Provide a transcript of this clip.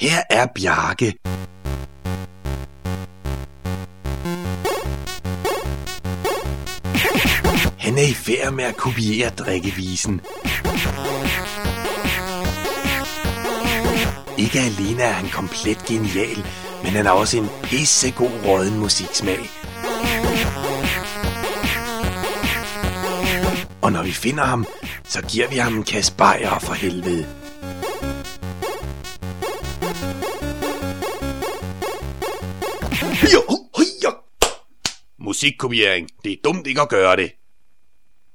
Her er Bjarke. Han er i færd med at kopiere drikkevisen. Ikke alene er han komplet genial, men han har også en pissegod rådden musiksmag. Og når vi finder ham, så giver vi ham en kasse bajer for helvede. Musikkopiering. Det er dumt ikke at gøre det.